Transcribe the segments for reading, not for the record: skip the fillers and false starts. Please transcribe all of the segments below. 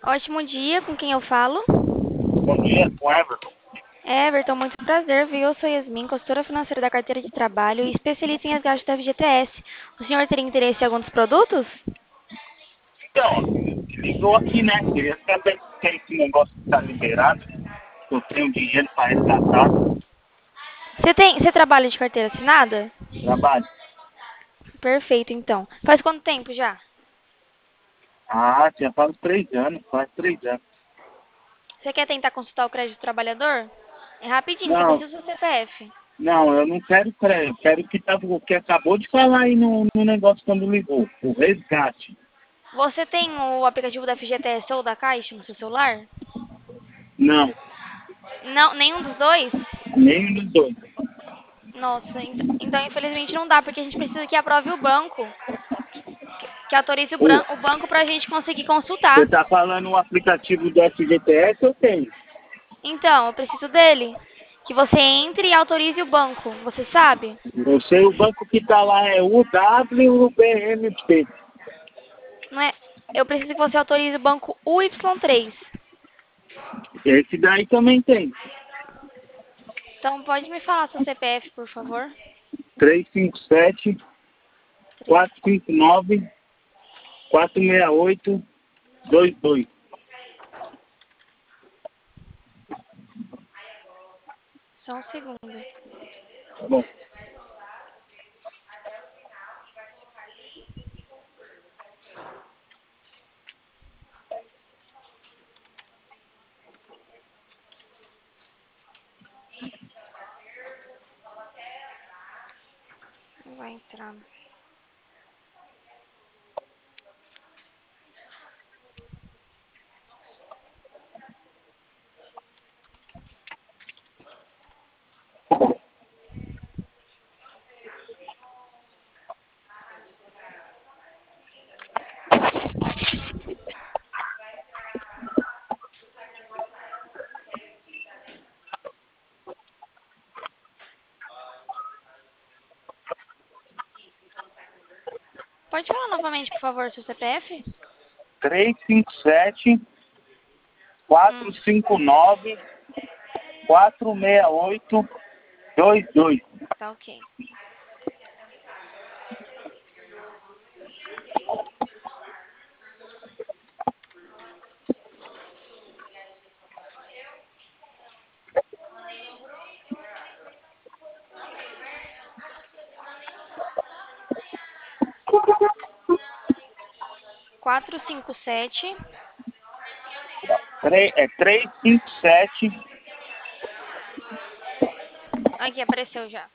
Ótimo dia, com quem eu falo? Bom dia, com Everton. Everton, muito prazer, viu? Eu sou Yasmin, consultora financeira da carteira de trabalho e especialista em resgate da FGTS. O senhor teria interesse em alguns produtos? Então, ligou aqui, né? Queria saber se tem esse negócio que está liberado. Se eu tenho dinheiro para resgatar. Você trabalha de carteira assinada? Trabalho. Perfeito, então. Faz quanto tempo já? Ah, já faz 3 anos, faz 3 anos. Você quer tentar consultar o crédito do trabalhador? É rapidinho, só Não, preciso do seu CPF. não, eu não quero crédito. Quero o que acabou de falar aí no negócio quando ligou. O resgate. Você tem o aplicativo da FGTS ou da Caixa no seu celular? Não, Não, nenhum dos dois? nenhum dos dois. Nossa, então infelizmente não dá, porque a gente precisa que aprove o banco, que autorize o banco para a gente conseguir Você consultar. está falando o aplicativo do FGTS, eu tenho. Então, eu preciso dele. Que você entre e autorize o banco, você sabe? Eu sei o banco que está lá é o WBMP. Não é? Eu preciso que você autorize o banco UY3. Esse daí também tem. Então, pode me falar seu CPF, por favor? 357 Três. 459 468 22. Só um segundo. Tá bom. Não vai entrar. Pode falar novamente, por favor, seu CPF? 357 Hum, 459 468 22. tá ok. 457. É 357. Aqui, apareceu já.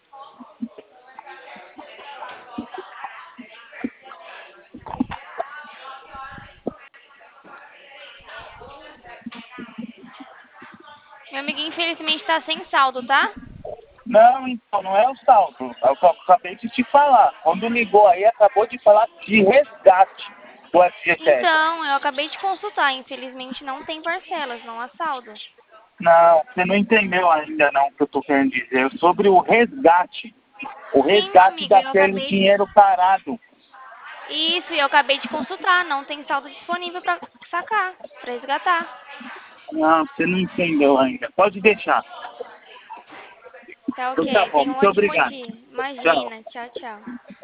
Meu amigo, infelizmente, tá sem saldo, tá? Não, então, não é o saldo. É o que eu acabei de te falar. Quando ligou aí, acabou de falar de resgate do FGTS. Então, eu acabei de consultar. Infelizmente, não tem parcelas, não há saldo. Não, você não entendeu ainda não o que eu estou querendo dizer. Sobre o resgate. O Sim, meu resgate amigo, eu daquele acabei de... dinheiro parado. Isso, eu acabei de consultar. Não tem saldo disponível pra sacar, pra resgatar. Não, você não entendeu ainda. Pode deixar. Tá Então tá ok. bom, Tenha um muito ótimo obrigado. dia. Tchau. Imagina. Tchau, tchau.